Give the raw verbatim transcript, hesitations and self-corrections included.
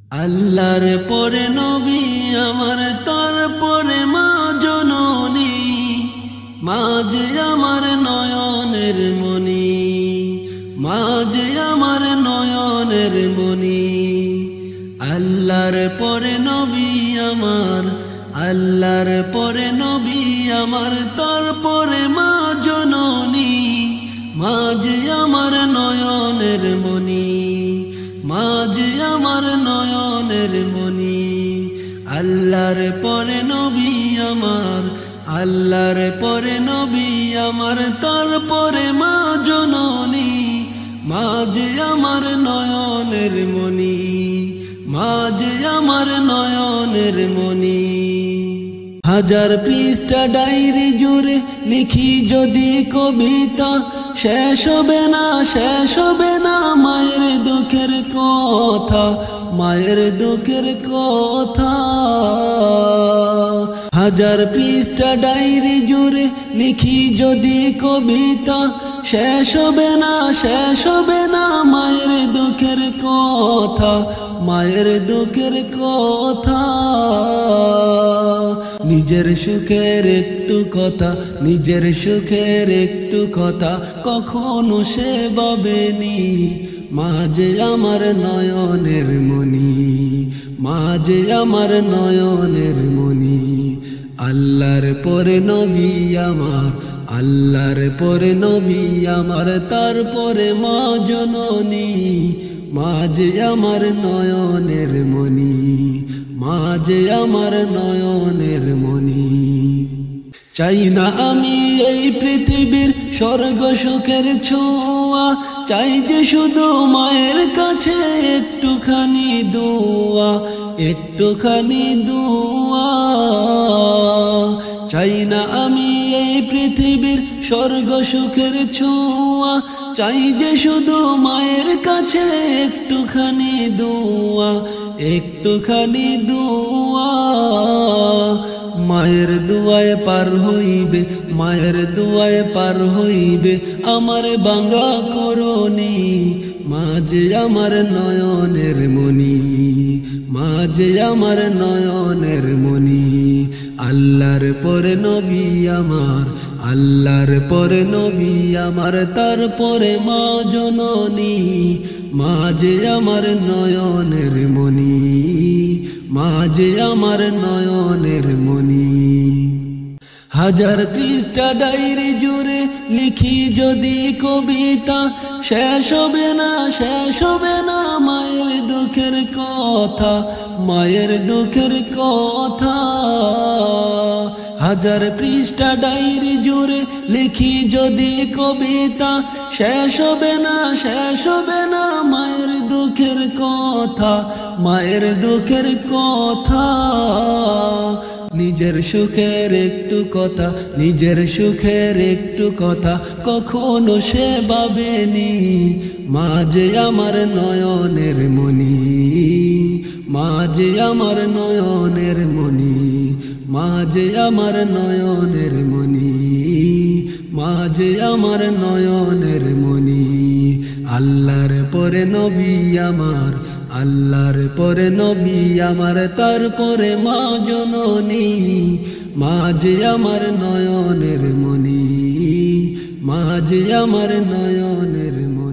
আল্লাহর পরে নবী আমার, তারপরে মা জননী, মা যে আমার নয়নের মনি, মা যে আমার নয়নের মনি। আল্লাহর পরে নবী আমার, আল্লাহর পরে নবী আমার, তারপরে মা জননী, মা যে আমার নয়নের মনি, মা যে আমার নয়নের মনি। আল্লাহর পরে নবী আমার, আল্লাহর পরে নবী আমার, তারপরে মা জননী, মা যে আমার নয়নের মনি, মা যে আমার নয়নের মনি। হাজার পৃষ্ঠা ডায়েরি জুড়ে লিখি যদি কবিতা, শেষ হবে না, শেষ হবে না মায়ের দুঃখের কথা, মায়ের দুঃখের কথা। হাজার পৃষ্ঠা ডায়েরি জুড়ে লিখি যদি কবিতা, শেষ হবে না, শেষ হবে না মায়ের দুঃখের কথা, মায়ের দুঃখের কথা। নিজের সুখের একটু কথা, নিজের সুখের একটু কথা কখনো সে ভাবেনি, মা যে আমার নয়নের মনি, মা যে আমার নয়নের মনি। আল্লাহর পরে নবী আমার, আল্লাহর পরে নবী আমার, তারপরে মা জননী, মা যে আমার নয়নের মনি, মা যে আমার নয়নের মনি। চাই না আমি এই পৃথিবীর স্বর্গ সুখের ছোঁয়া, চাই যে শুধু মায়ের কাছে একটুখানি দোয়া, একটুখানি দোয়া। চাই না আমি এই পৃথিবীর স্বর্গ সুখের ছোঁয়া, চাই যে শুধু মায়ের কাছে একটুখানি দোয়া, একটুখানি দোয়া। মায়ের দুয়ায় পার হইবে, মায়ের দুয়ায় পার হইবে আমার বাঙ্গা করনি, মা যে আমার নয়নের মনি, মা যে আমার নয়নের মনি। আল্লাহর পরে নবী আমার, আল্লাহর পরে নবী আমার, তারপরে মা জননী, মা যে আমার নয়নের মনি, মা যে আমার নয়নের মনি। হাজার পৃষ্ঠা ডায়েরি জুড়ে লিখি যদি কবিতা, শেষ হবে না, শেষ হবে না মায়ের দুঃখের কথা, মায়ের দুঃখের কথা। হাজার পৃষ্ঠা ডায়েরি জুড়ে লিখি যদি কবিতা, শেষ হবে না, শেষ হবে না মায়ের দুঃখের কথা, মায়ের দুঃখের কথা। নিজের সুখের একটু কথা, নিজের সুখের একটু কথা কখনো সে ভাবেনি, মা যে আমার নয়নের মনি, মা যে আমার নয়নের মনি, মা যে আমার নয়নের মনি, মা যে আমার নয়নের মনি। আল্লাহর পরে নবী আমার, আল্লাহর পরে নবী আমার, তারপরে মা জননী, মা যে আমার নয়নের মনি, মা যে আমার নয়নের মনি।